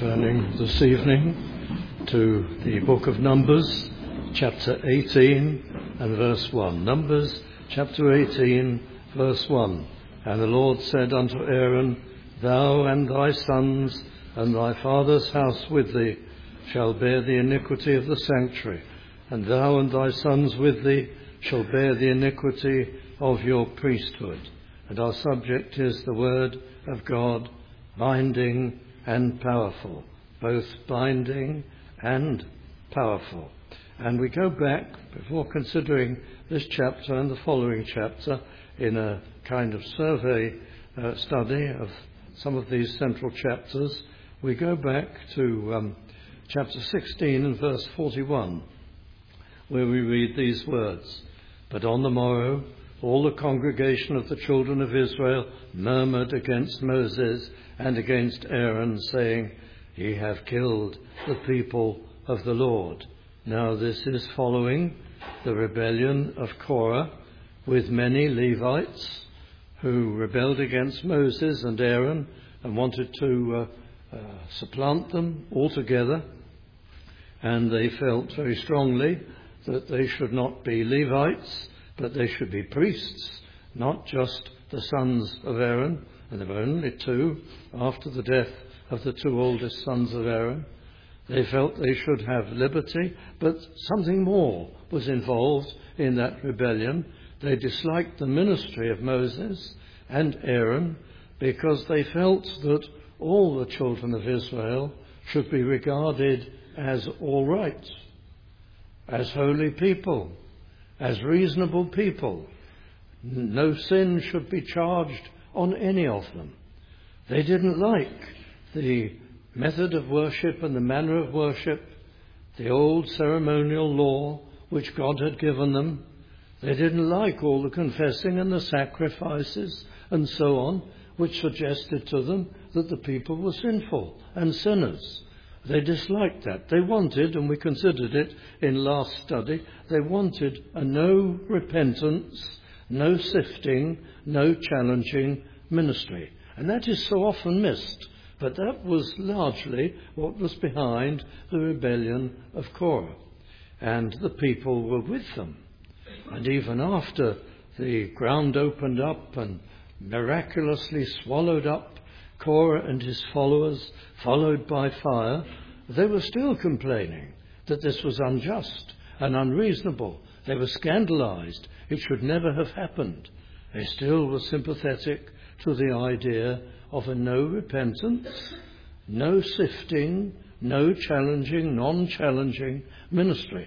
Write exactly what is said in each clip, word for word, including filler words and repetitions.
turning this evening to the book of Numbers, chapter eighteen and verse one. Numbers, chapter eighteen, verse one. And the Lord said unto Aaron, Thou and thy sons and thy father's house with thee shall bear the iniquity of the sanctuary, and thou and thy sons with thee shall bear the iniquity of your priesthood. And our subject is the word of God, binding and powerful, both binding and powerful. And we go back, before considering this chapter and the following chapter, in a kind of survey uh, study of some of these central chapters, we go back to um, chapter sixteen and verse forty-one, where we read these words, But on the morrow all the congregation of the children of Israel murmured against Moses and against Aaron, saying, Ye have killed the people of the Lord. Now this is following the rebellion of Korah with many Levites who rebelled against Moses and Aaron and wanted to uh, uh, supplant them altogether. And they felt very strongly that they should not be Levites, but they should be priests, not just the sons of Aaron, and there were only two after the death of the two oldest sons of Aaron. They felt they should have liberty, but something more was involved in that rebellion. They disliked the ministry of Moses and Aaron because they felt that all the children of Israel should be regarded as all right, as holy people, as reasonable people. No sin should be charged on any of them. They didn't like the method of worship and the manner of worship, the old ceremonial law which God had given them. They didn't like all the confessing and the sacrifices and so on, which suggested to them that the people were sinful and sinners. They disliked that. They wanted, and we considered it in last study, they wanted a no repentance, no sifting, no challenging ministry. And that is so often missed. But that was largely what was behind the rebellion of Korah. And the people were with them. And even after the ground opened up and miraculously swallowed up Korah and his followers, followed by fire, they were still complaining that this was unjust and unreasonable. They were scandalized. It should never have happened. They still were sympathetic to the idea of a no repentance, no sifting, no challenging, non-challenging ministry.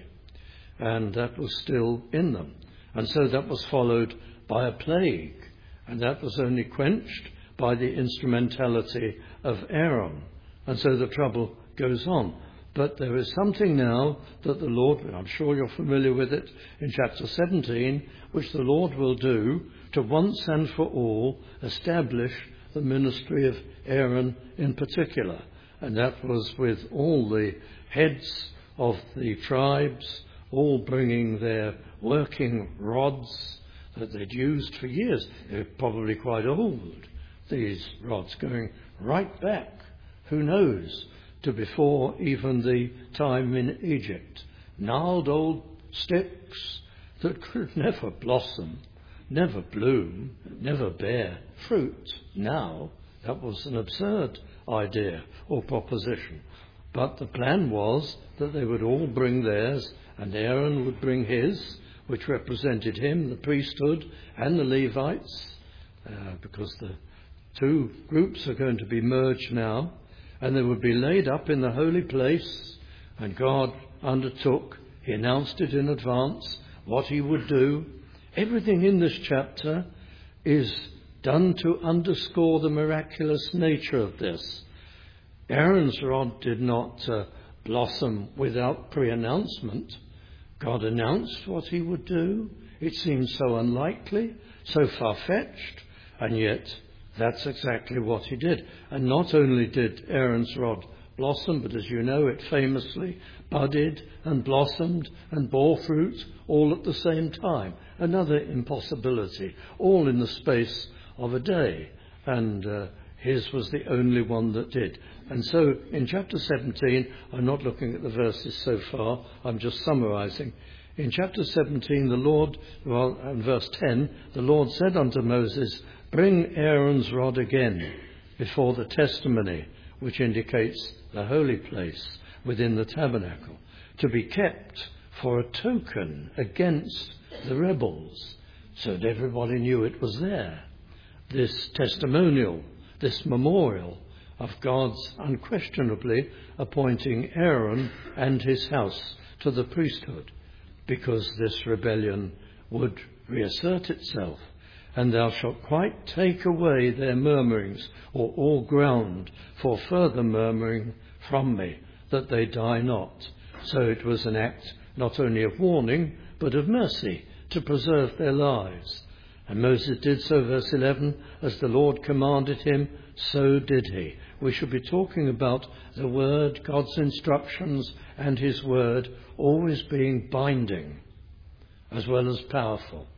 And that was still in them. And so that was followed by a plague. And that was only quenched by the instrumentality of Aaron. And so the trouble goes on. But there is something now that the Lord, I'm sure you're familiar with it, in chapter seventeen, which the Lord will do to once and for all establish the ministry of Aaron in particular. And that was with all the heads of the tribes, all bringing their working rods that they'd used for years. They're probably quite old, these rods, going right back, who knows, to before even the time in Egypt. Gnarled old sticks that could never blossom, never bloom, never bear fruit. Now, that was an absurd idea or proposition. But the plan was that they would all bring theirs, and Aaron would bring his, which represented him, the priesthood, and the Levites, uh, because the two groups are going to be merged now, and they would be laid up in the holy place, and God undertook, he announced it in advance, what he would do. Everything in this chapter is done to underscore the miraculous nature of this. Aaron's rod did not uh, blossom without pre-announcement. God announced what he would do. It seemed so unlikely, so far-fetched, and yet that's exactly what he did. And not only did Aaron's rod blossom, but as you know, it famously budded and blossomed and bore fruit all at the same time. Another impossibility, all in the space of a day. And uh, His was the only one that did. And so in chapter seventeen, I'm not looking at the verses so far, I'm just summarizing. In chapter seventeen, the Lord, well, and verse ten, the Lord said unto Moses, bring Aaron's rod again before the testimony, which indicates the holy place within the tabernacle, to be kept for a token against the rebels, so that everybody knew it was there. This testimonial, this memorial of God's unquestionably appointing Aaron and his house to the priesthood, because this rebellion would reassert itself. And thou shalt quite take away their murmurings, or all ground for further murmuring from me, that they die not. So it was an act not only of warning, but of mercy, to preserve their lives. And Moses did so, verse eleven, as the Lord commanded him, so did he. We should be talking about the word, God's instructions, and his word always being binding as well as powerful.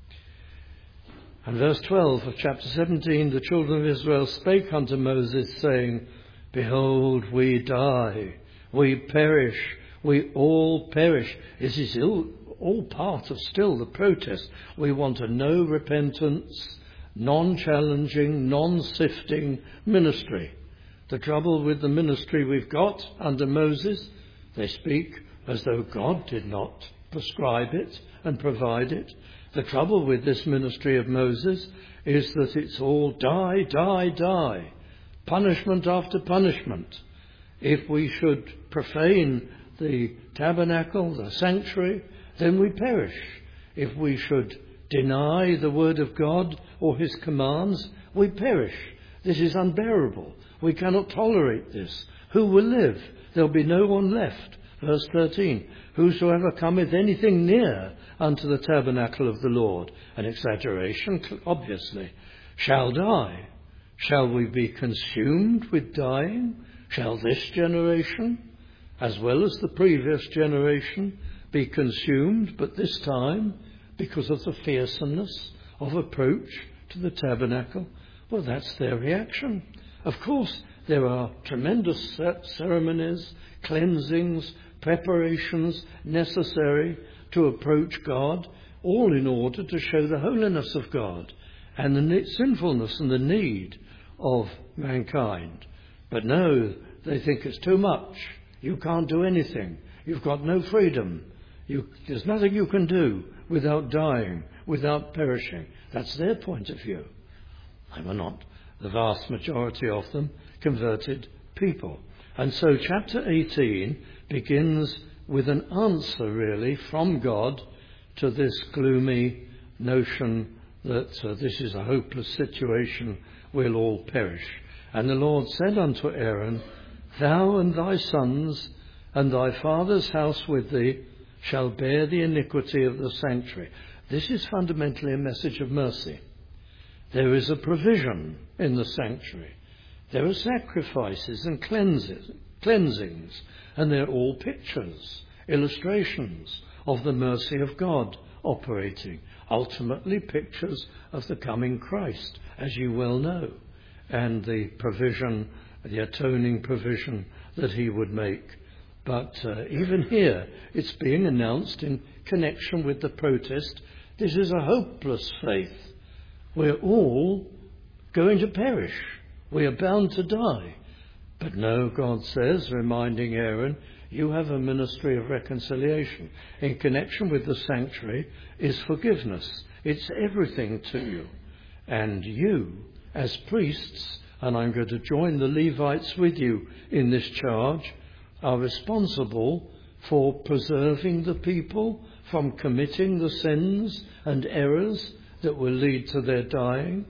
And verse twelve of chapter seventeen, the children of Israel spake unto Moses, saying, behold, we die, we perish, we all perish. This is all, all part of still the protest. We want a no repentance, non-challenging, non-sifting ministry. The trouble with the ministry we've got under Moses, they speak as though God did not prescribe it and provide it. The trouble with this ministry of Moses is that it's all die, die, die. Punishment after punishment. If we should profane the tabernacle, the sanctuary, then we perish. If we should deny the word of God or his commands, we perish. This is unbearable. We cannot tolerate this. Who will live? There'll be no one left. Verse thirteen, whosoever cometh anything near unto the tabernacle of the Lord, an exaggeration, obviously, shall die. Shall we be consumed with dying? Shall this generation, as well as the previous generation, be consumed, but this time because of the fearsomeness of approach to the tabernacle? Well, that's their reaction. Of course, there are tremendous ceremonies, cleansings, preparations necessary to approach God, all in order to show the holiness of God and the sinfulness and the need of mankind. But no, they think it's too much. You can't do anything. You've got no freedom. You, there's nothing you can do without dying, without perishing. That's their point of view. They were not, the vast majority of them, converted people. And so chapter eighteen begins with an answer, really, from God to this gloomy notion that uh, this is a hopeless situation, we'll all perish. And the Lord said unto Aaron, thou and thy sons and thy father's house with thee shall bear the iniquity of the sanctuary. This is fundamentally a message of mercy. There is a provision in the sanctuary. There are sacrifices and cleanses, cleansings, and they're all pictures, illustrations of the mercy of God operating, ultimately pictures of the coming Christ, as you well know, and the provision, the atoning provision that he would make. But uh, even here, it's being announced in connection with the protest, this is a hopeless faith. We're all going to perish. We are bound to die. But no, God says, reminding Aaron, you have a ministry of reconciliation. In connection with the sanctuary is forgiveness. It's everything to you. And you, as priests, and I'm going to join the Levites with you in this charge, are responsible for preserving the people from committing the sins and errors that will lead to their dying,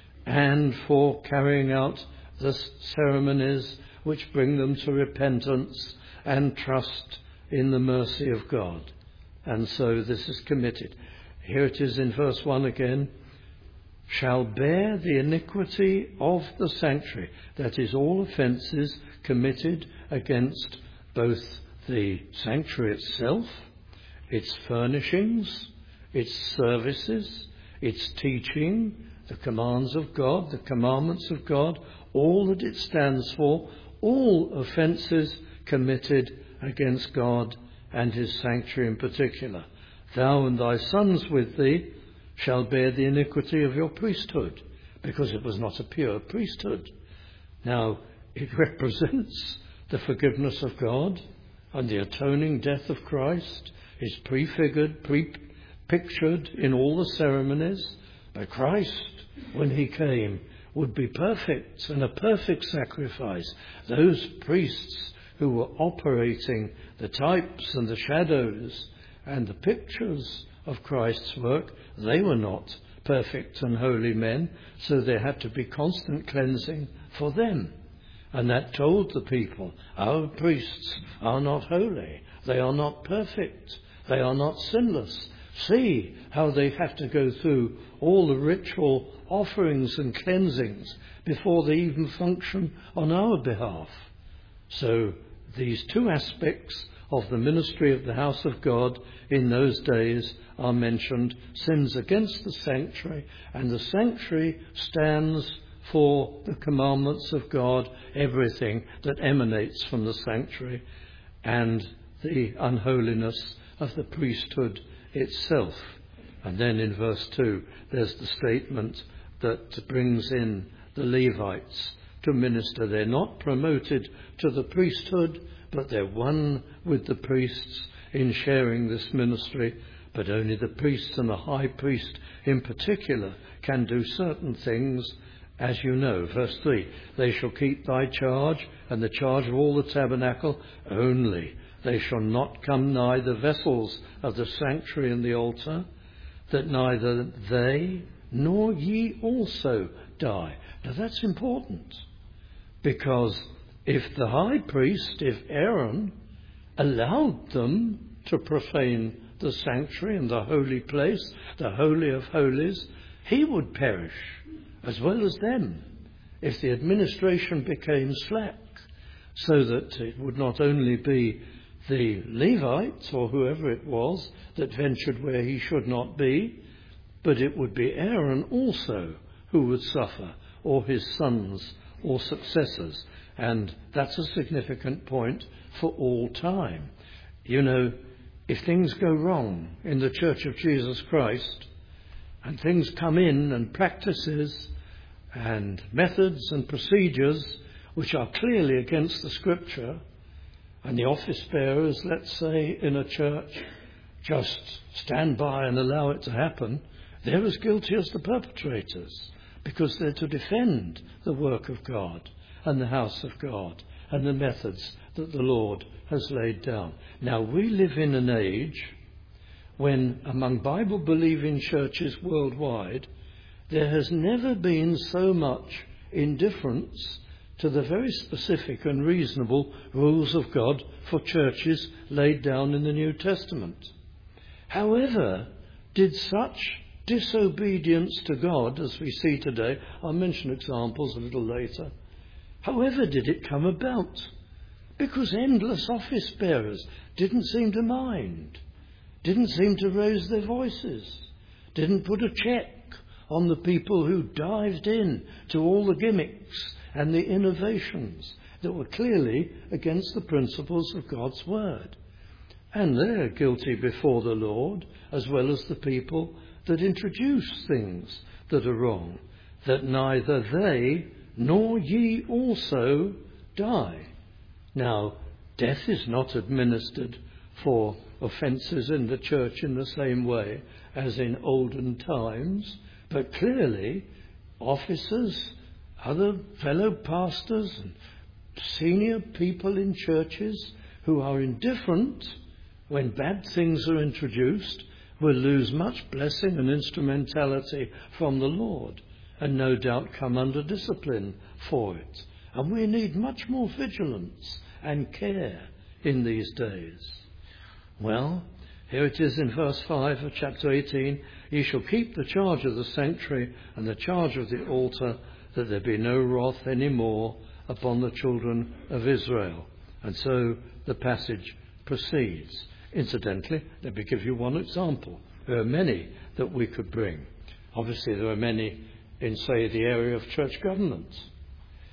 and for carrying out the ceremonies which bring them to repentance and trust in the mercy of God. And so this is committed. Here it is in verse one again. Shall bear the iniquity of the sanctuary. That is, all offences committed against both the sanctuary itself, its furnishings, its services, its teaching, the commands of God, the commandments of God, all that it stands for, all offences committed against God and his sanctuary in particular. Thou and thy sons with thee shall bear the iniquity of your priesthood, because it was not a pure priesthood. Now, it represents the forgiveness of God, and the atoning death of Christ is prefigured, pre-pictured in all the ceremonies. But Christ, when he came, would be perfect and a perfect sacrifice. Those priests who were operating the types and the shadows and the pictures of Christ's work, they were not perfect and holy men, so there had to be constant cleansing for them. And that told the people, our priests are not holy, they are not perfect, they are not sinless. See how they have to go through all the ritual offerings and cleansings before they even function on our behalf. So these two aspects of the ministry of the house of God in those days are mentioned: sins against the sanctuary, and the sanctuary stands for the commandments of God, everything that emanates from the sanctuary, and the unholiness of the priesthood itself. And then in verse two there's the statement that brings in the Levites to minister. They're not promoted to the priesthood, but they're one with the priests in sharing this ministry. But only the priests, and the high priest in particular, can do certain things, as you know. Verse three, they shall keep thy charge and the charge of all the tabernacle only. They shall not come nigh the vessels of the sanctuary and the altar, that neither they nor ye also die. Now that's important, because if the high priest, if Aaron, allowed them to profane the sanctuary and the holy place, the Holy of Holies, he would perish as well as them if the administration became slack, so that it would not only be the Levites or whoever it was that ventured where he should not be, but it would be Aaron also who would suffer, or his sons or successors. And that's a significant point for all time. You know, if things go wrong in the Church of Jesus Christ, and things come in, and practices and methods and procedures which are clearly against the Scripture, and the office bearers, let's say, in a church, just stand by and allow it to happen, they're as guilty as the perpetrators, because they're to defend the work of God and the house of God and the methods that the Lord has laid down. Now, we live in an age when, among Bible-believing churches worldwide, there has never been so much indifference to the very specific and reasonable rules of God for churches laid down in the New Testament. However, did such disobedience to God, as we see today, I'll mention examples a little later, however did it come about? Because endless office bearers didn't seem to mind, didn't seem to raise their voices, didn't put a check on the people who dived in to all the gimmicks and the innovations that were clearly against the principles of God's word. And they're guilty before the Lord, as well as the people that introduce things that are wrong, that neither they nor ye also die. Now, death is not administered for offences in the church in the same way as in olden times, but clearly officers, other fellow pastors and senior people in churches who are indifferent when bad things are introduced will lose much blessing and instrumentality from the Lord, and no doubt come under discipline for it. And we need much more vigilance and care in these days. Well, here it is in verse five of chapter eighteen, ye shall keep the charge of the sanctuary and the charge of the altar, that there be no wrath any more upon the children of Israel. And so the passage proceeds. Incidentally, let me give you one example. There are many that we could bring. Obviously, there are many in, say, the area of church government.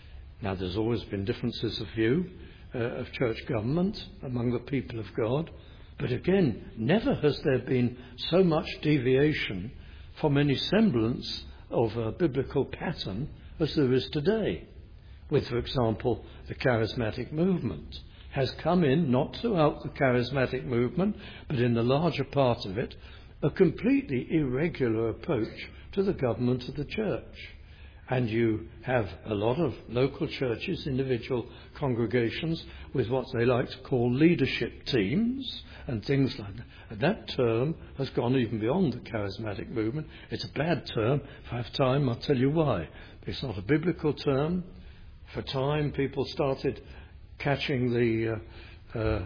Now, there's always been differences of view uh, of church government among the people of God, but again, never has there been so much deviation from any semblance of a biblical pattern as there is today. With, for example, the charismatic movement has come in, not throughout the charismatic movement, but in the larger part of it, a completely irregular approach to the government of the church. And you have a lot of local churches, individual congregations, with what they like to call leadership teams and things like that. And that term has gone even beyond the charismatic movement. It's a bad term. If I have time, I'll tell you why. It's not a biblical term. For a time, people started catching the uh, uh,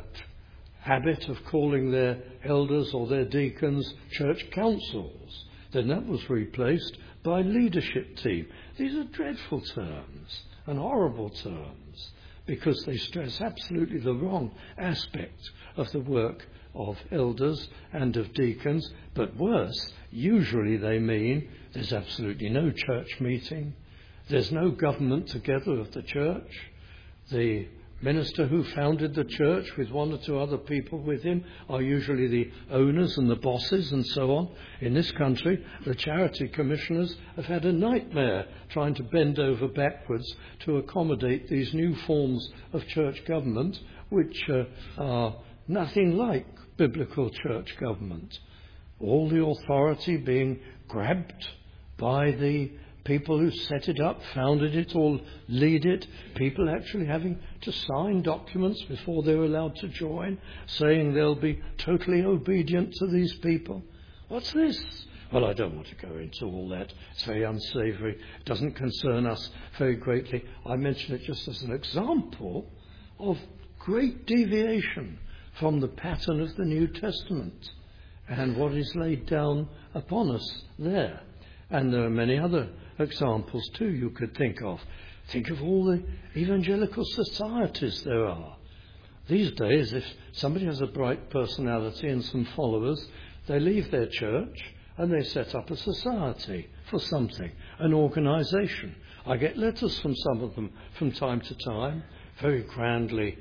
habit of calling their elders or their deacons church councils. Then that was replaced by leadership team. These are dreadful terms and horrible terms because they stress absolutely the wrong aspect of the work of elders and of deacons. But worse, usually they mean there's absolutely no church meeting. There's no government together of the church. The minister who founded the church with one or two other people with him are usually the owners and the bosses and so on. In this country, the charity commissioners have had a nightmare trying to bend over backwards to accommodate these new forms of church government, which uh, are nothing like biblical church government. All the authority being grabbed by the people who set it up, founded it, or lead it, people actually having to sign documents before they're allowed to join, saying they'll be totally obedient to these people. What's this? Well, I don't want to go into all that. It's very unsavoury. It doesn't concern us very greatly. I mention it just as an example of great deviation from the pattern of the New Testament and what is laid down upon us there. And there are many other examples too you could think of. Think of all the evangelical societies there are. These days, if somebody has a bright personality and some followers, they leave their church and they set up a society for something, an organisation. I get letters from some of them from time to time, very grandly,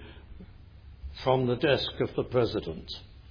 from the desk of the president.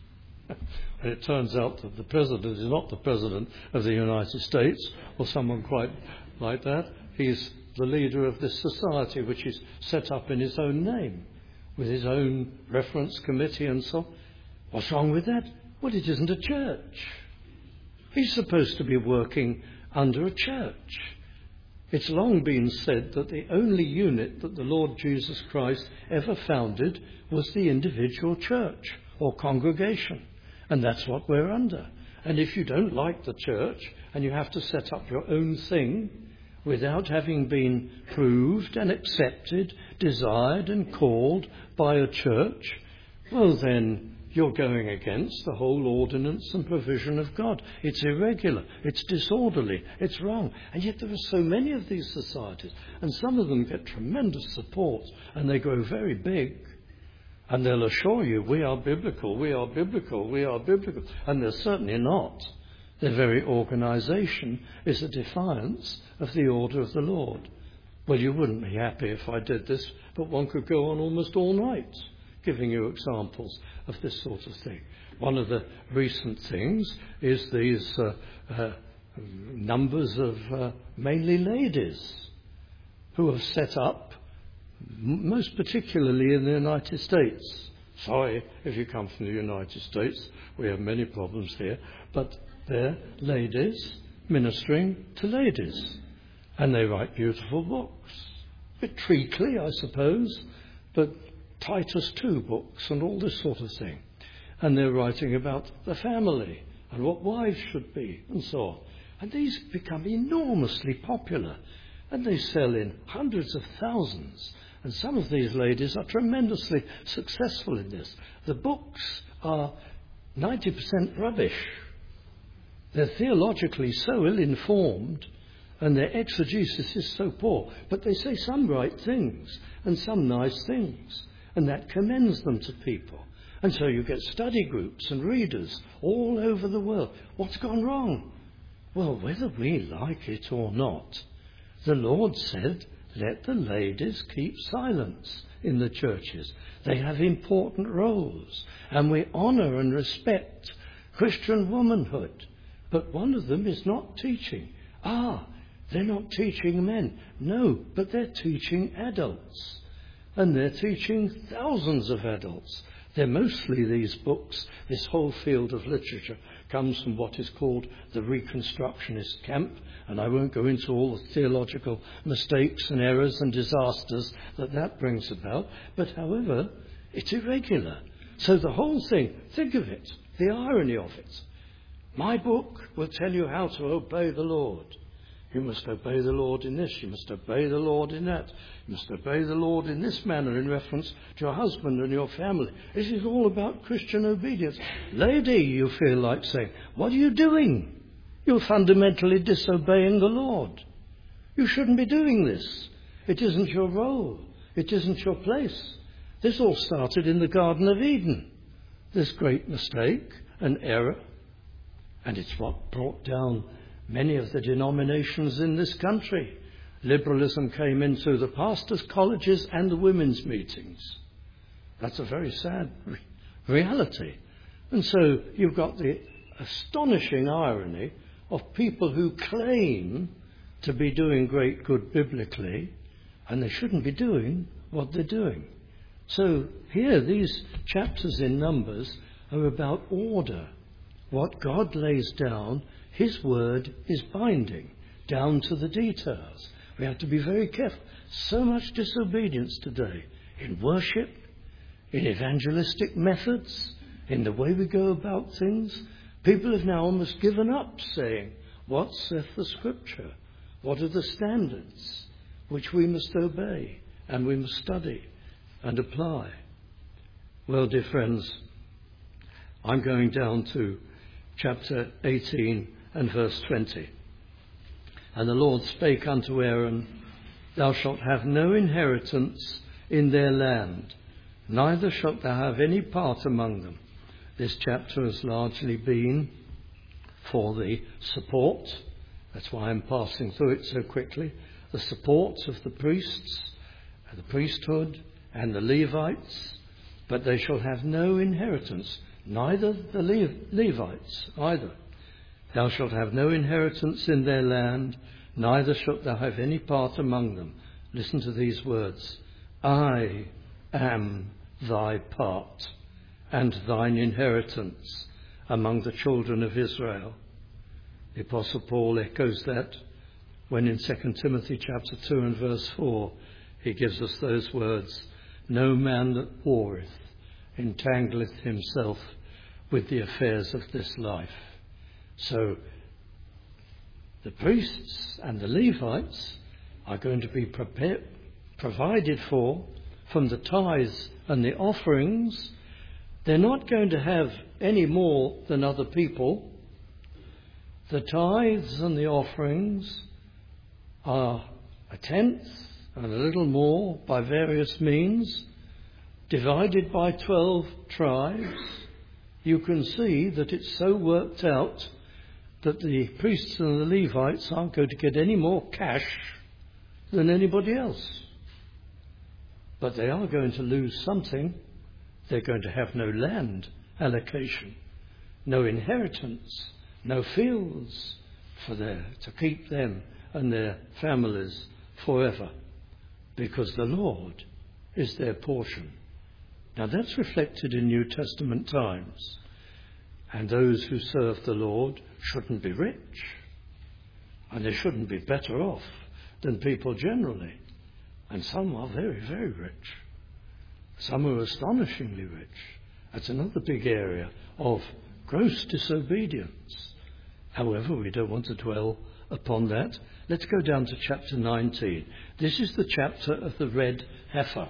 And it turns out that the president is not the president of the United States or someone quite like that. He's the leader of this society, which is set up in his own name, with his own reference committee and so on. What's wrong with that? Well, it isn't a church. He's supposed to be working under a church. It's long been said that the only unit that the Lord Jesus Christ ever founded was the individual church or congregation. And that's what we're under. And if you don't like the church and you have to set up your own thing without having been proved and accepted, desired and called by a church, well then you're going against the whole ordinance and provision of God. It's irregular, it's disorderly, it's wrong. And yet there are so many of these societies, and some of them get tremendous support and they grow very big. And they'll assure you, we are biblical, we are biblical, we are biblical. And they're certainly not. Their very organisation is a defiance of the order of the Lord. Well, you wouldn't be happy if I did this, but one could go on almost all night giving you examples of this sort of thing. One of the recent things is these uh, uh, numbers of uh, mainly ladies who have set up, most particularly in the United States. Sorry if you come from the United States, we have many problems here, but they're ladies ministering to ladies. And they write beautiful books. A bit treacly, I suppose, but Titus two books and all this sort of thing. And they're writing about the family and what wives should be and so on. And these become enormously popular. And they sell in hundreds of thousands. And some of these ladies are tremendously successful in this. The books are ninety percent rubbish. They're theologically so ill-informed and their exegesis is so poor. But they say some right things and some nice things. And that commends them to people. And so you get study groups and readers all over the world. What's gone wrong? Well, whether we like it or not, the Lord said let the ladies keep silence in the churches. They have important roles, and we honour and respect Christian womanhood. But one of them is not teaching. Ah, they're not teaching men. No, but they're teaching adults. And they're teaching thousands of adults. They're mostly these books, this whole field of literature comes from what is called the Reconstructionist camp, and I won't go into all the theological mistakes and errors and disasters that that brings about, but however, it's irregular. So the whole thing, think of it, the irony of it. My book will tell you how to obey the Lord. You must obey the Lord in this, you must obey the Lord in that. You must obey the Lord in this manner in reference to your husband and your family. This is all about Christian obedience. Lady, you feel like saying, what are you doing? You're fundamentally disobeying the Lord. You shouldn't be doing this. It isn't your role. It isn't your place. This all started in the Garden of Eden. This great mistake and error. And it's what brought down many of the denominations in this country. Liberalism came into the pastors' colleges and the women's meetings. That's a very sad re- reality. And so you've got the astonishing irony of people who claim to be doing great good biblically, and they shouldn't be doing what they're doing. So here, these chapters in Numbers are about order. What God lays down, His word is binding down to the details. We have to be very careful. So much disobedience today in worship, in evangelistic methods, in the way we go about things. People have now almost given up saying, what saith the Scripture? What are the standards which we must obey and we must study and apply? Well, dear friends, I'm going down to chapter eighteen and verse twenty. And the Lord spake unto Aaron, Thou shalt have no inheritance in their land, neither shalt thou have any part among them. This chapter has largely been for the support, that's why I'm passing through it so quickly, the support of the priests, the priesthood and the Levites, but they shall have no inheritance, neither the Le- Levites either. Thou shalt have no inheritance in their land, neither shalt thou have any part among them. Listen to these words. I am thy part and thine inheritance among the children of Israel. The Apostle Paul echoes that when in Second Timothy chapter two and verse four he gives us those words, No man that warreth entangleth himself with the affairs of this life. So the priests and the Levites are going to be prepared, provided for from the tithes and the offerings. They're not going to have any more than other people. The tithes and the offerings are a tenth and a little more by various means, divided by twelve tribes. You can see that it's so worked out that the priests and the Levites aren't going to get any more cash than anybody else. But they are going to lose something. They're going to have no land allocation, no inheritance, no fields for their, to keep them and their families forever, because the Lord is their portion. Now that's reflected in New Testament times. And those who serve the Lord shouldn't be rich. And they shouldn't be better off than people generally. And some are very, very rich. Some are astonishingly rich. That's another big area of gross disobedience. However, we don't want to dwell upon that. Let's go down to chapter nineteen. This is the chapter of the red heifer.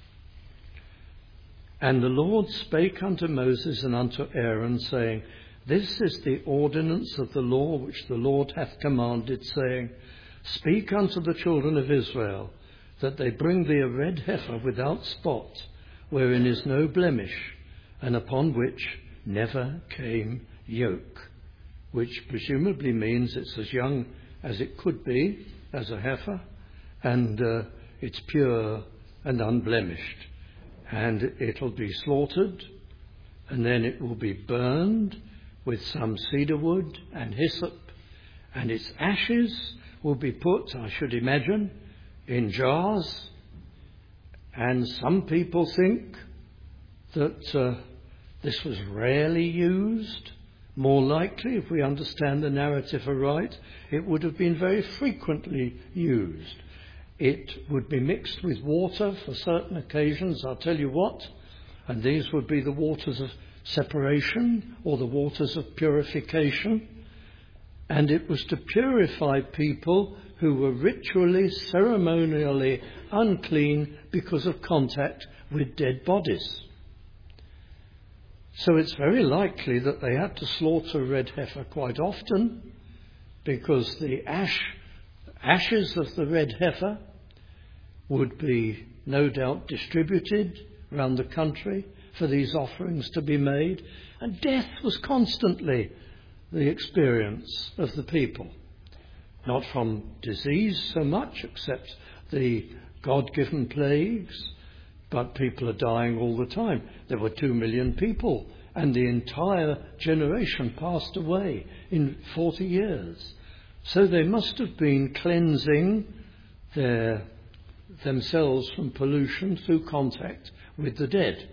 And the Lord spake unto Moses and unto Aaron, saying, This is the ordinance of the law which the Lord hath commanded, saying, Speak unto the children of Israel, that they bring thee a red heifer without spot, wherein is no blemish, and upon which never came yoke. Which presumably means it's as young as it could be, as a heifer, and uh, it's pure and unblemished. And it'll be slaughtered, and then it will be burned with some cedar wood and hyssop, and its ashes will be put, I should imagine, in jars. And some people think that uh, this was rarely used. More likely, if we understand the narrative aright, it would have been very frequently used. It would be mixed with water for certain occasions, I'll tell you what, and these would be the waters of separation or the waters of purification. And it was to purify people who were ritually, ceremonially unclean because of contact with dead bodies. So it's very likely that they had to slaughter a red heifer quite often, because the ash, ashes of the red heifer would be no doubt distributed around the country for these offerings to be made, and death was constantly the experience of the people. Not from disease so much, except the God-given plagues, but people are dying all the time. There were two million people, and the entire generation passed away in forty years. So they must have been cleansing their, themselves from pollution through contact with the dead.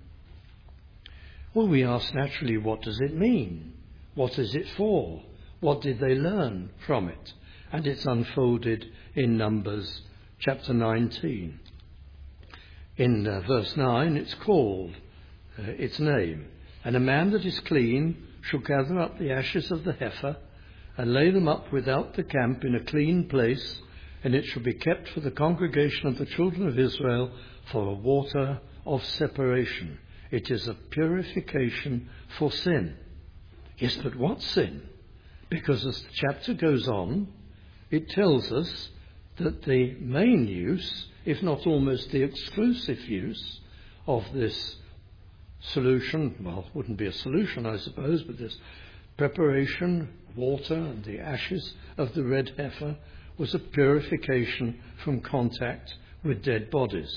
Well, we ask naturally, what does it mean? What is it for? What did they learn from it? And it's unfolded in Numbers chapter nineteen. In uh, verse nine, it's called uh, its name. And a man that is clean shall gather up the ashes of the heifer and lay them up without the camp in a clean place, and it shall be kept for the congregation of the children of Israel for a water of separation. It is a purification for sin. Yes, but what sin? Because as the chapter goes on, it tells us that the main use, if not almost the exclusive use, of this solution, well, it wouldn't be a solution, I suppose, but this preparation, water and the ashes of the red heifer, was a purification from contact with dead bodies.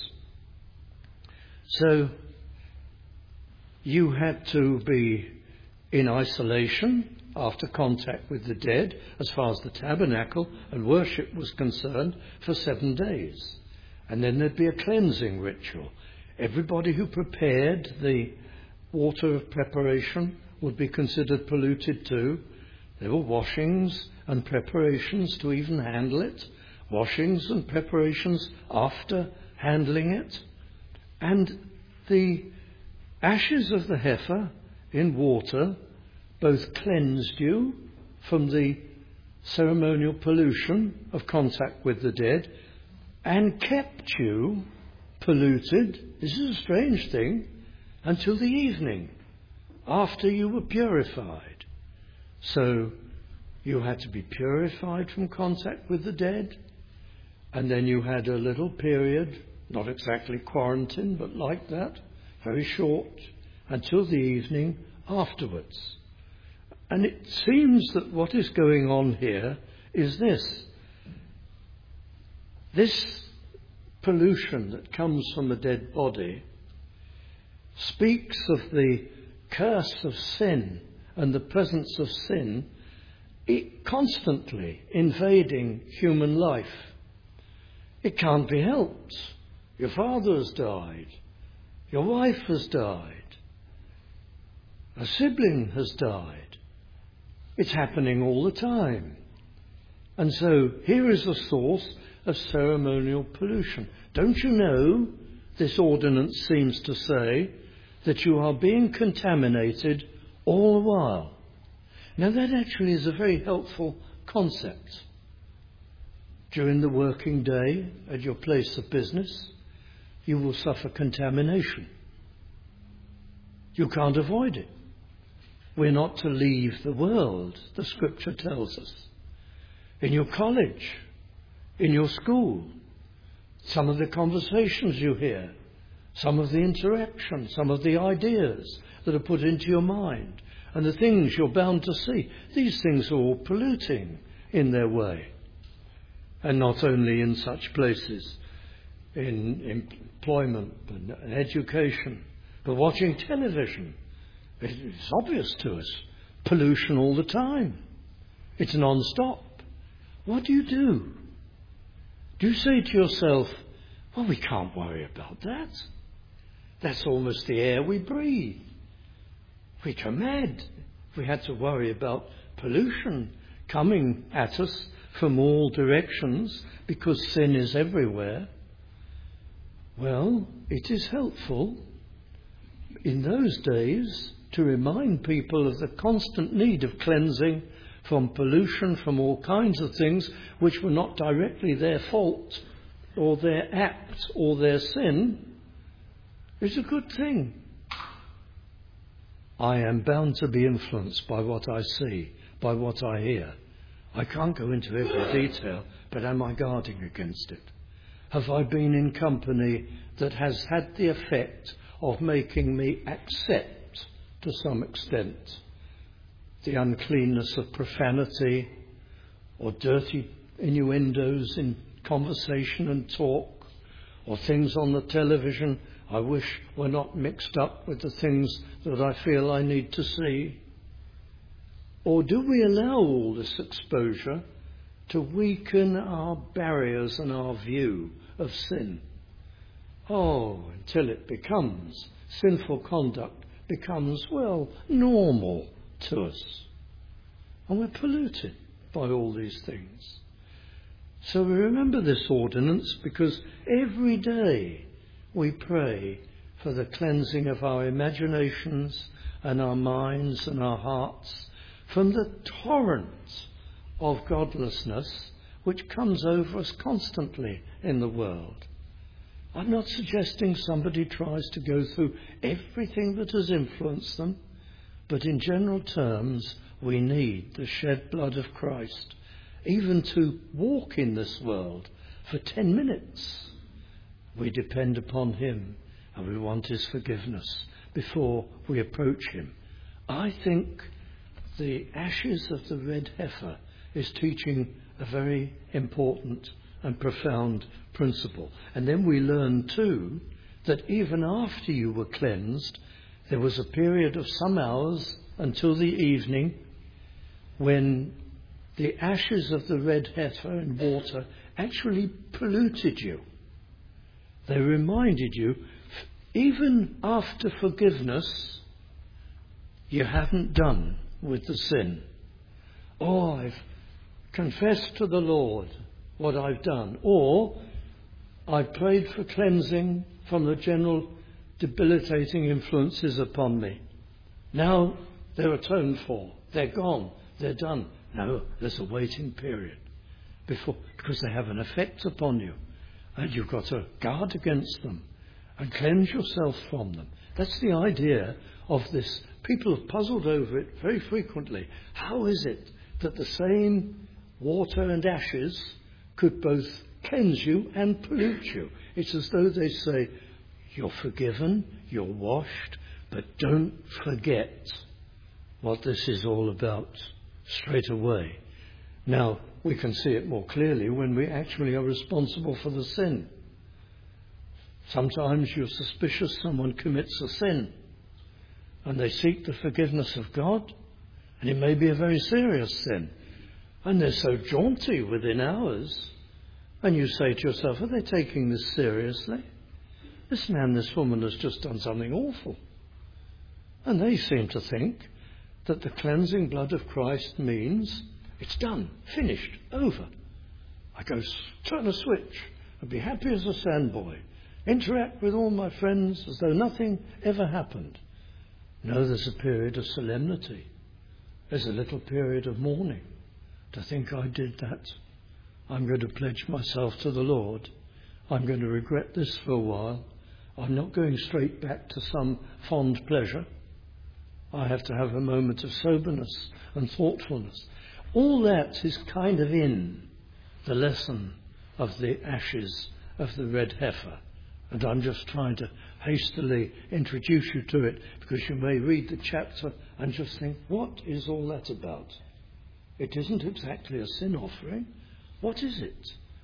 So you had to be in isolation after contact with the dead, as far as the tabernacle and worship was concerned, for seven days. And then there'd be a cleansing ritual. Everybody who prepared the water of preparation would be considered polluted too. There were washings and preparations to even handle it, washings and preparations after handling it. And the ashes of the heifer in water both cleansed you from the ceremonial pollution of contact with the dead and kept you polluted, this is a strange thing, until the evening, after you were purified. So you had to be purified from contact with the dead, and then you had a little period, not exactly quarantine, but like that, very short, until the evening afterwards. And it seems that what is going on here is this. This pollution that comes from a dead body speaks of the curse of sin and the presence of sin it constantly invading human life. It can't be helped. Your father has died. Your wife has died. A sibling has died. It's happening all the time. And so here is a source of ceremonial pollution. Don't you know, this ordinance seems to say, that you are being contaminated all the while. Now that actually is a very helpful concept. During the working day at your place of business, you will suffer contamination. You can't avoid it. We're not to leave the world, the scripture tells us. In your college, in your school, some of the conversations you hear, some of the interaction, some of the ideas that are put into your mind, and the things you're bound to see, these things are all polluting in their way. And not only in such places, in employment and education, but watching television. It's obvious to us. Pollution all the time. It's non-stop. What do you do? Do you say to yourself, well, we can't worry about that. That's almost the air we breathe. We'd go mad if we had to worry about pollution coming at us from all directions because sin is everywhere. Well, it is helpful in those days to remind people of the constant need of cleansing from pollution, from all kinds of things which were not directly their fault or their act or their sin. It's a good thing. I am bound to be influenced by what I see, by what I hear. I can't go into every detail, but am I guarding against it? Have I been in company that has had the effect of making me accept, to some extent, the uncleanness of profanity or dirty innuendos in conversation and talk, or things on the television I wish were not mixed up with the things that I feel I need to see? Or do we allow all this exposure to weaken our barriers and our view of sin? Oh, until it becomes, sinful conduct becomes, well, normal to us. And we're polluted by all these things. So we remember this ordinance because every day we pray for the cleansing of our imaginations and our minds and our hearts from the torrent of godlessness which comes over us constantly in the world. I'm not suggesting somebody tries to go through everything that has influenced them, but in general terms, we need the shed blood of Christ, even to walk in this world for ten minutes. We depend upon him and we want his forgiveness before we approach him. I think the ashes of the red heifer is teaching a very important and profound principle. And then we learn too that even after you were cleansed, there was a period of some hours until the evening when the ashes of the red heifer and water actually polluted you. They reminded you, even after forgiveness, you haven't done with the sin. Oh, I've confessed to the Lord what I've done. Or I've prayed for cleansing from the general debilitating influences upon me. Now they're atoned for. They're gone. They're done. No, there's a waiting period before, because they have an effect upon you. And you've got to guard against them and cleanse yourself from them. That's the idea of this. People have puzzled over it very frequently. How is it that the same water and ashes could both cleanse you and pollute you? It's as though they say, you're forgiven, you're washed, but don't forget what this is all about straight away. Now, we can see it more clearly when we actually are responsible for the sin. Sometimes you're suspicious someone commits a sin and they seek the forgiveness of God, and it may be a very serious sin, and they're so jaunty within hours, and you say to yourself, are they taking this seriously? This man, this woman has just done something awful. And they seem to think that the cleansing blood of Christ means it's done, finished, over. I go turn a switch and be happy as a sandboy, interact with all my friends as though nothing ever happened. No, there's a period of solemnity. There's a little period of mourning. To think I did that. I'm going to pledge myself to the Lord. I'm going to regret this for a while. I'm not going straight back to some fond pleasure. I have to have a moment of soberness and thoughtfulness. All that is kind of in the lesson of the ashes of the red heifer. And I'm just trying to hastily introduce you to it, because you may read the chapter and just think, what is all that about? It isn't exactly a sin offering. What is it?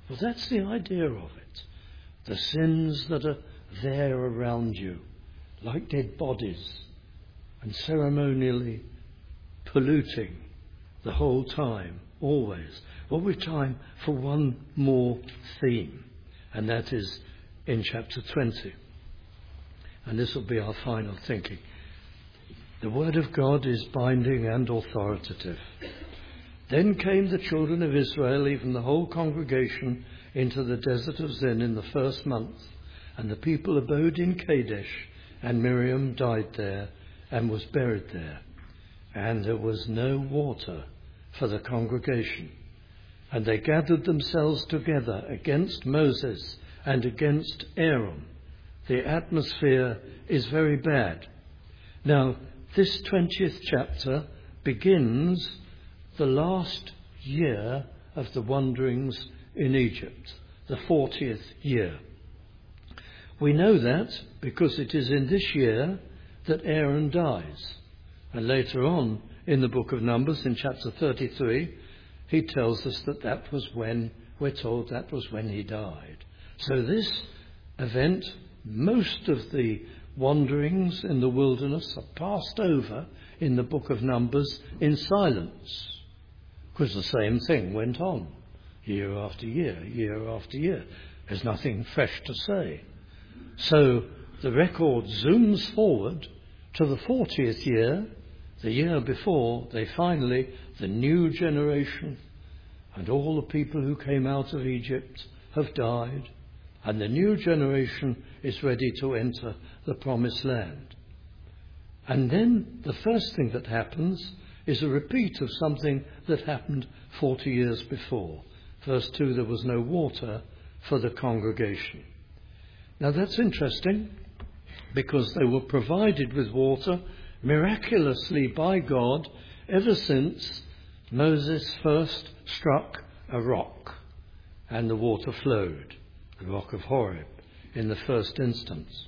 Well, that's the idea of it. The sins that are there around you, like dead bodies, and ceremonially polluting the whole time, always. Well, we've time for one more theme, and that is in chapter twenty. And this will be our final thinking. The word of God is binding and authoritative. Then came the children of Israel, even the whole congregation, into the desert of Zin in the first month. And the people abode in Kadesh, and Miriam died there and was buried there. And there was no water for the congregation. And they gathered themselves together against Moses and against Aaron. The atmosphere is very bad. Now, this twentieth chapter begins the last year of the wanderings in Egypt, the fortieth year. We know that because it is in this year that Aaron dies. And later on in the book of Numbers, in chapter thirty-three, he tells us that that was when, we're told that was when he died. So this event, most of the wanderings in the wilderness are passed over in the book of Numbers in silence, because the same thing went on year after year, year after year. There's nothing fresh to say. So the record zooms forward to the fortieth year, the year before they finally, the new generation and all the people who came out of Egypt have died, and the new generation is ready to enter the promised land. And then the first thing that happens is a repeat of something that happened forty years before. Verse two, there was no water for the congregation. Now that's interesting, because they were provided with water miraculously by God ever since Moses first struck a rock and the water flowed, the rock of Horeb in the first instance.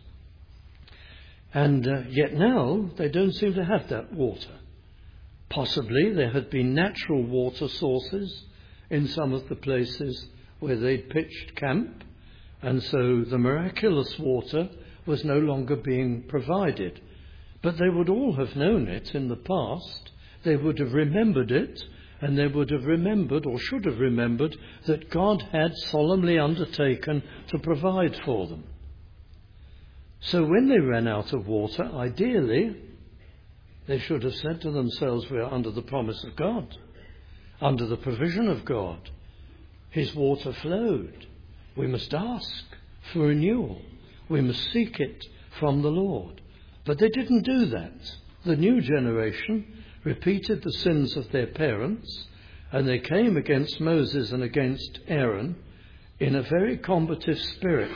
And uh, yet now they don't seem to have that water. Possibly there had been natural water sources in some of the places where they'd pitched camp, and so the miraculous water was no longer being provided. But they would all have known it in the past. They would have remembered it, and they would have remembered, or should have remembered, that God had solemnly undertaken to provide for them. So when they ran out of water, ideally, they should have said to themselves, we are under the promise of God, under the provision of God. His water flowed. We must ask for renewal. We must seek it from the Lord. But they didn't do that. The new generation repeated the sins of their parents, and they came against Moses and against Aaron in a very combative spirit,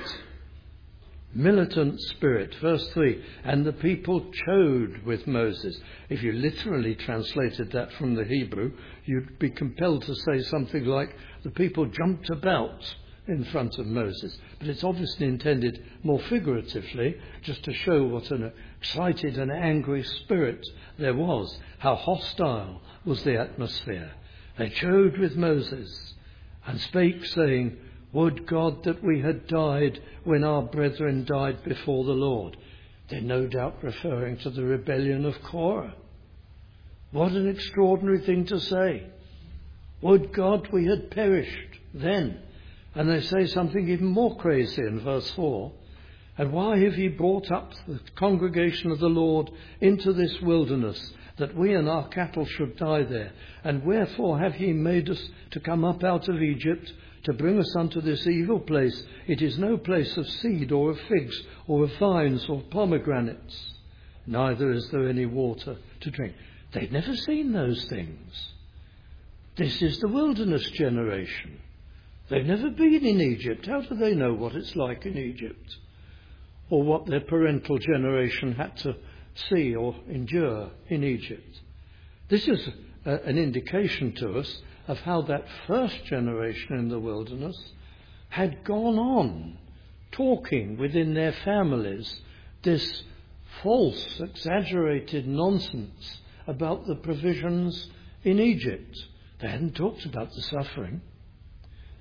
militant spirit. Verse three, and the people chode with Moses. If you literally translated that from the Hebrew, you'd be compelled to say something like, the people jumped about in front of Moses. But it's obviously intended more figuratively, just to show what an excited and angry spirit there was, how hostile was the atmosphere. They chode with Moses and spake, saying, would God that we had died when our brethren died before the Lord. They're no doubt referring to the rebellion of Korah. What an extraordinary thing to say. Would God we had perished then. And they say something even more crazy in verse four. And why have ye brought up the congregation of the Lord into this wilderness, that we and our cattle should die there? And wherefore have ye made us to come up out of Egypt, to bring us unto this evil place? It is no place of seed, or of figs, or of vines, or pomegranates. Neither is there any water to drink. They'd never seen those things. This is the wilderness generation. They've never been in Egypt. How do they know what it's like in Egypt? Or what their parental generation had to see or endure in Egypt? This is a, an indication to us of how that first generation in the wilderness had gone on talking within their families this false, exaggerated nonsense about the provisions in Egypt. They hadn't talked about the suffering.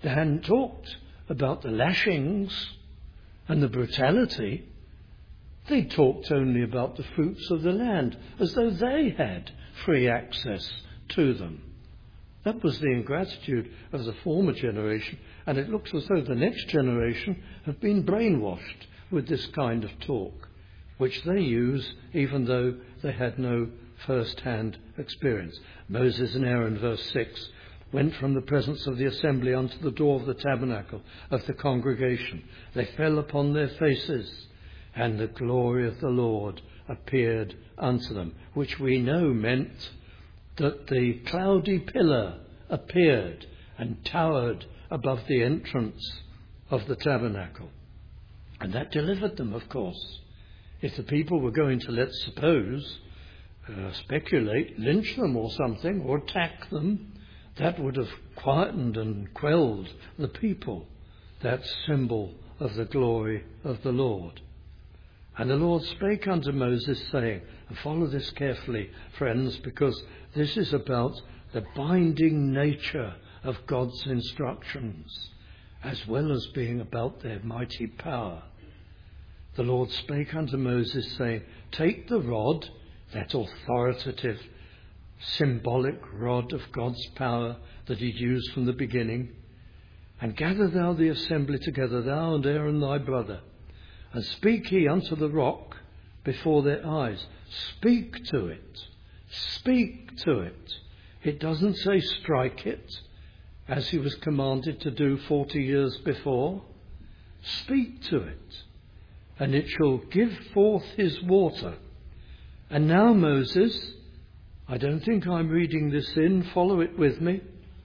They hadn't talked about the lashings and the brutality. They talked only about the fruits of the land, as though they had free access to them. That was the ingratitude of the former generation, and it looks as though the next generation have been brainwashed with this kind of talk, which they use even though they had no first-hand experience. Moses and Aaron, verse six, went from the presence of the assembly unto the door of the tabernacle of the congregation. They fell upon their faces, and the glory of the Lord appeared unto them, which we know meant that the cloudy pillar appeared and towered above the entrance of the tabernacle. And that delivered them, of course. If the people were going to, let's suppose, uh, speculate, lynch them or something, or attack them, that would have quietened and quelled the people, that symbol of the glory of the Lord. And the Lord spake unto Moses, saying, and follow this carefully, friends, because this is about the binding nature of God's instructions, as well as being about their mighty power. The Lord spake unto Moses, saying, take the rod, that authoritative, symbolic rod of God's power that he'd used from the beginning, and gather thou the assembly together, thou and Aaron thy brother, and speak ye unto the rock before their eyes. Speak to it. Speak to it. It doesn't say strike it, as he was commanded to do forty years before. Speak to it, and it shall give forth his water. And now, Moses, I don't think I'm reading this in, follow it with me.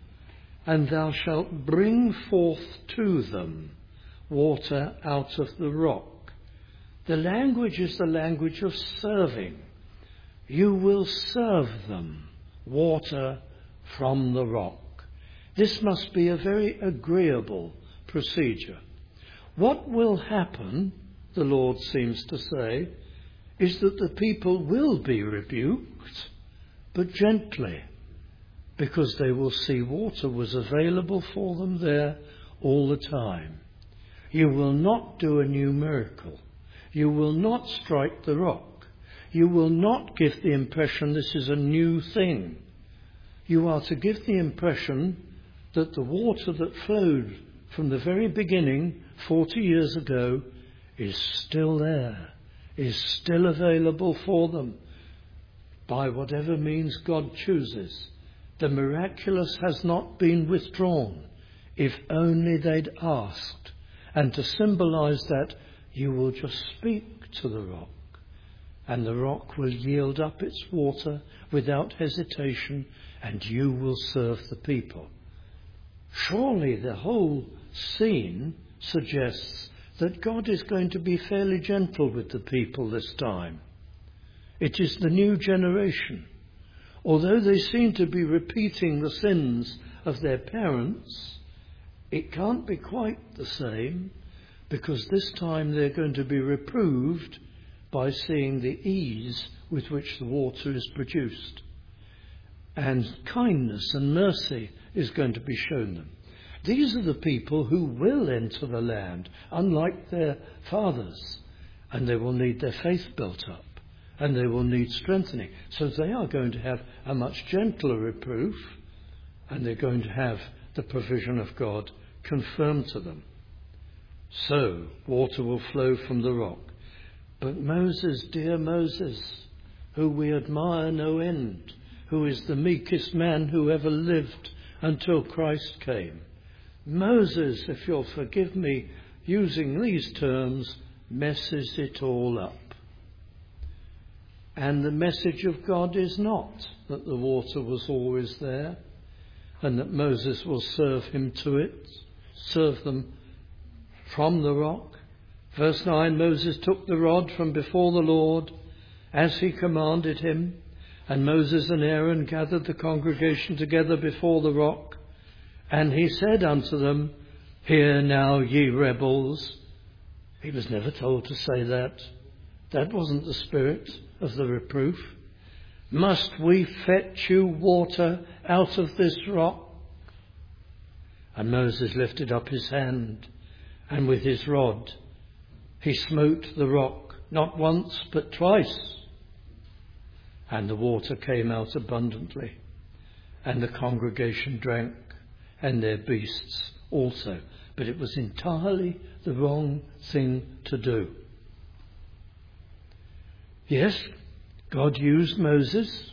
And thou shalt bring forth to them water out of the rock. The language is the language of serving. You will serve them water from the rock. This must be a very agreeable procedure. What will happen, the Lord seems to say, is that the people will be rebuked, but gently, because they will see water was available for them there all the time. You will not do a new miracle. You will not strike the rock. You will not give the impression this is a new thing. You are to give the impression that the water that flowed from the very beginning, forty years ago, is still there, is still available for them by whatever means God chooses. The miraculous has not been withdrawn, if only they'd asked. And to symbolize that, you will just speak to the rock, and the rock will yield up its water without hesitation, and you will serve the people. Surely the whole scene suggests that God is going to be fairly gentle with the people this time. It is the new generation. Although they seem to be repeating the sins of their parents, it can't be quite the same, because this time they're going to be reproved by seeing the ease with which the water is produced. And kindness and mercy is going to be shown them. These are the people who will enter the land, unlike their fathers, and they will need their faith built up, and they will need strengthening. So they are going to have a much gentler reproof, and they're going to have the provision of God confirmed to them. So water will flow from the rock. But Moses, dear Moses, who we admire no end, who is the meekest man who ever lived until Christ came, Moses, if you'll forgive me using these terms, messes it all up. And the message of God is not that the water was always there and that Moses will serve him to it, serve them from the rock. Verse nine, Moses took the rod from before the Lord as he commanded him, and Moses and Aaron gathered the congregation together before the rock, and he said unto them, hear now, ye rebels. He was never told to say that. That wasn't the spirit of the reproof. Must we fetch you water out of this rock? And Moses lifted up his hand, and with his rod he smote the rock, not once but twice. And the water came out abundantly, and the congregation drank, and their beasts also. But it was entirely the wrong thing to do. Yes, God used Moses,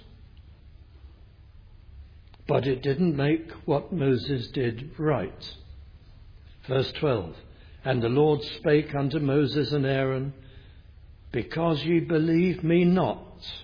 but it didn't make what Moses did right. Verse twelve, and the Lord spake unto Moses and Aaron, because ye believe me not,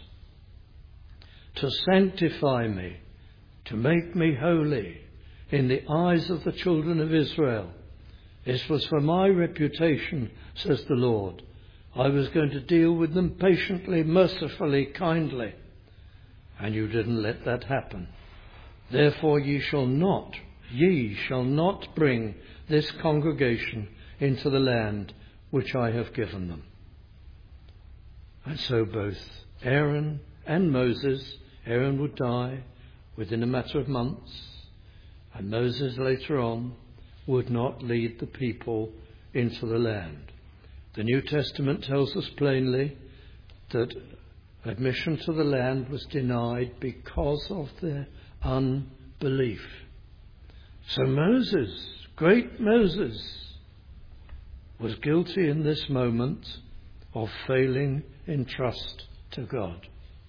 to sanctify me, to make me holy in the eyes of the children of Israel. This was for my reputation, says the Lord. I was going to deal with them patiently, mercifully, kindly. And you didn't let that happen. Therefore ye shall not, ye shall not bring this congregation into the land which I have given them. And so both Aaron and Moses, Aaron would die within a matter of months, and Moses later on would not lead the people into the land. The New Testament tells us plainly that admission to the land was denied because of their unbelief. So Moses, great Moses, was guilty in this moment of failing in trust to God.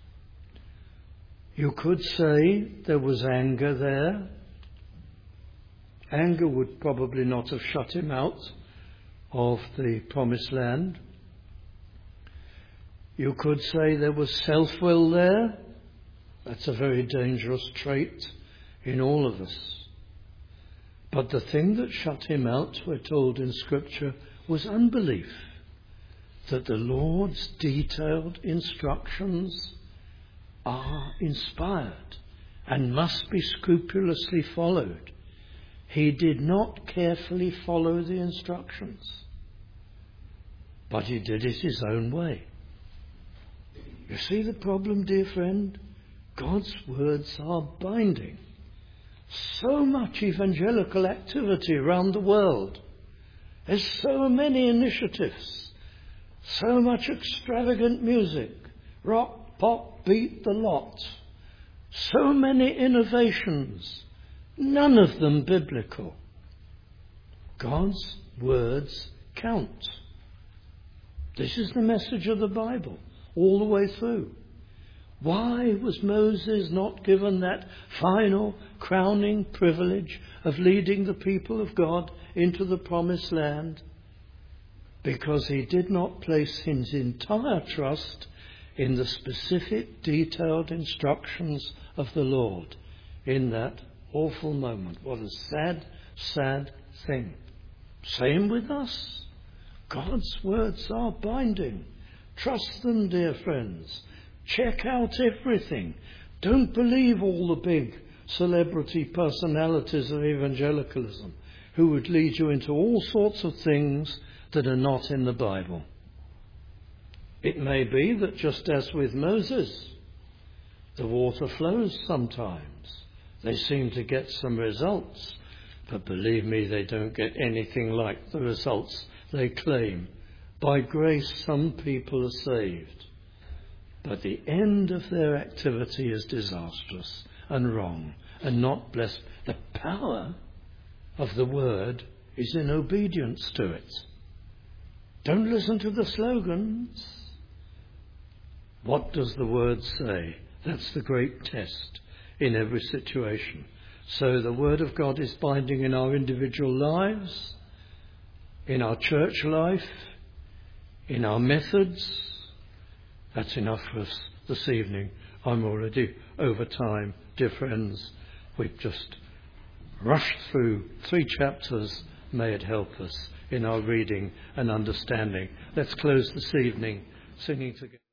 You could say there was anger there. Anger would probably not have shut him out of the promised land. You could say there was self-will there. That's a very dangerous trait in all of us. But the thing that shut him out, we're told in Scripture, was unbelief. That the Lord's detailed instructions are inspired and must be scrupulously followed. He did not carefully follow the instructions, but he did it his own way. You see the problem, dear friend? God's words are binding. So much evangelical activity around the world. There's so many initiatives, so much extravagant music, rock, pop, beat the lot. So many innovations, none of them biblical. God's words count. This is the message of the Bible all the way through. Why was Moses not given that final crowning privilege of leading the people of God into the promised land? Because he did not place his entire trust in the specific, detailed instructions of the Lord in that awful moment. What a sad, sad thing. Same with us. God's words are binding. Trust them, dear friends. Check out everything. Don't believe all the big celebrity personalities of evangelicalism who would lead you into all sorts of things that are not in the Bible. It may be that just as with Moses, the water flows sometimes. They seem to get some results, but believe me, they don't get anything like the results they claim. By grace, some people are saved, but the end of their activity is disastrous and wrong and not blessed. The power of the word is in obedience to it. Don't listen to the slogans. What does the word say? That's the great test in every situation. So the word of God is binding in our individual lives, in our church life, in our methods. That's enough for us this evening. I'm already over time, dear friends. We've just rushed through three chapters. May it help us in our reading and understanding. Let's close this evening singing together.